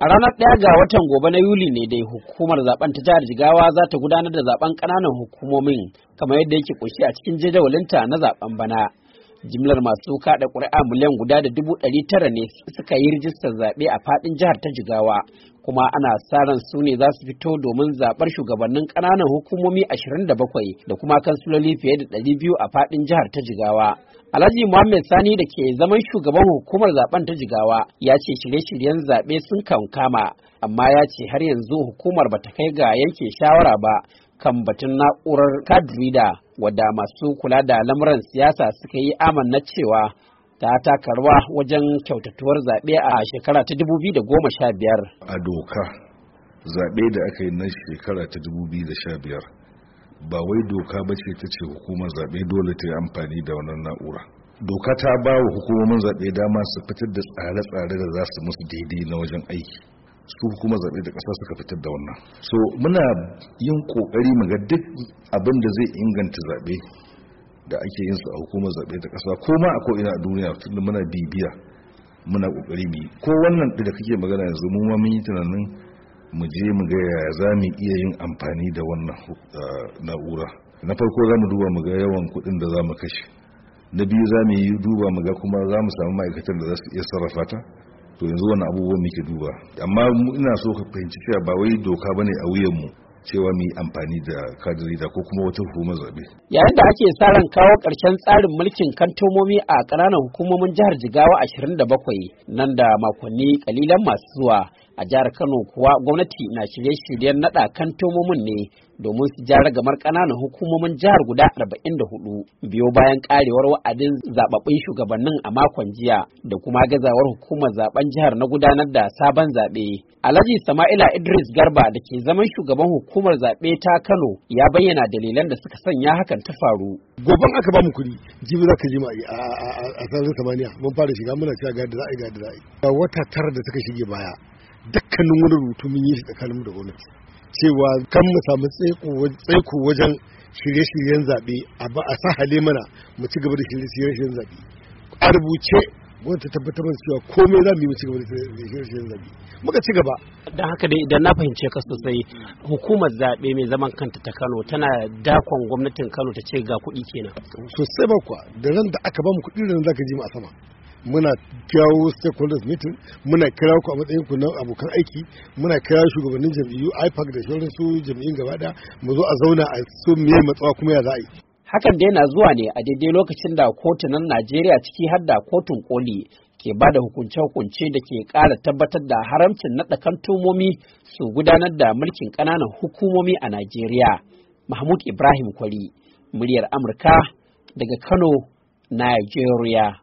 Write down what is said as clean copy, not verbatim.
A ranar 1 ga watan gobe na Yuli ne dai hukumar zaben ta jihar Jigawa za ta gudanar da zaben ƙananan hukumomin kamar yadda yake kunshi a cikin jadawalinta na zaben bana. Jimlar masu kada ƙuri'a miliyan guda da 900 ne suka yi rijistar zaɓe a faɗin jihar ta Jigawa, kuma ana sa ran su ne za su fito domin zaɓar shugabannin ƙananan hukumomi 27 da kuma kansiloli fiye da 200 a faɗin jihar ta Jigawa. Alhaji Muhammad Sani da ke zaman shugaban hukumar zaben ta Jigawa ya ce shirye-shiryen zaɓe sun kankama, amma ya ce har yanzu hukumar bata kai ga yanke shawara ba kan batun na'urar card reader wadda masu kula da lamuran siyasa suka yi amanna cewa ta taka rawa wajen kyautatuwar zaɓe a shekara ta 2015. A doka zaɓe da aka yi na shekara ta 2015 ba wai doka ba ce ta ce hukumar zaɓe dole ta yi amfani da wannan na'ura. Doka ta ba wa hukumomin zaɓe dama su fitar da tsare-tsare da za su musu daidai na wajen aiki. Su hukumar zaɓe da ƙasa suka fitar da wannan. So muna yin ƙoƙari mu ga duk abin da zai inganta zaɓe da ake yin su a hukumar zaɓe da ƙasa ko ma a ko'ina a duniya, tunda muna bibiya muna ƙoƙari mu yi. Ko wannan da kake magana yanzu mu ma mun yi tunanin mu je mu ga yaya za mu iya yin amfani da wannan na'ura. Na farko za mu duba mu ga yawan kuɗin da za mu kashe. Na biyu za mu yi duba mu ga kuma za mu samu ma'aikatan da za su iya sarrafa ta. To yanzu wannan abubuwan muke duba. Amma ina so ka fahimci cewa ba wai doka bane a wuyan mu cewa mu yi amfani da kadiri da ko kuma wata hukumar zaɓe. Yayin da ake sa ran kawo ƙarshen tsarin mulkin kantomomi a ƙananan hukumomin jihar Jigawa 27 nan da makonni kalilan masu zuwa, a jihar Kano kuwa gwamnati na shirye-shiryen naɗa kantomomin ne domin su ja ragamar ƙananan hukumomin jihar guda 44 biyo bayan ƙarewar wa'adin zababbun shugabannin a makon jiya da kuma gazawar hukumar zaben jihar na gudanar da sabon zaɓe. Alhaji Sama'ila Idris Garba da ke zaman shugaban hukumar zaɓe ta Kano ya bayyana dalilan da suka sanya hakan ta faru. Goban aka ba mu kuɗi, jibi za ka ji a sararin samaniya mun fara shiga muna cewa ga da za a yi. Wata tara da suka shige baya, dukkanin wani rubutu mun yi shi tsakaninmu da gwamnati cewa kan mu samu tsaiko wajen shirye-shiryen zaɓe a sa hale mana mu ci gaba da shirye-shiryen zaɓe. A rubuce wanda tabbatar da cewa komai za mu yi mu ci gaba da shirye-shiryen zaɓe. Muka ci gaba. Don haka dai idan na fahimce ka sosai, hukumar zaɓe mai zaman kanta ta Kano tana dakon gwamnatin Kano ta ce ga kuɗi kenan. Sosai ba kuwa, da ran da aka ba mu kuɗi da za ka ji mu a sama. Muna kirawo stakeholders meeting, muna kirawo ku a matsayin ku na abokan aiki, muna kirawo shugabannin jam'iyyu IPAC da sauran su jam'iyyun gaba ɗaya, mu zo a zauna a so me matsawa kuma ya za a yi. Hakan dai na zuwa ne a daidai lokacin da kotunan Najeriya ciki har da kotun koli ke ba da hukunce-hukunce da ke ƙara tabbatar da haramcin naɗa kantomomi su gudanar da mulkin ƙananan hukumomi a Najeriya. Mahmud Ibrahim Kwari, muryar Amurka daga Kano, Najeriya.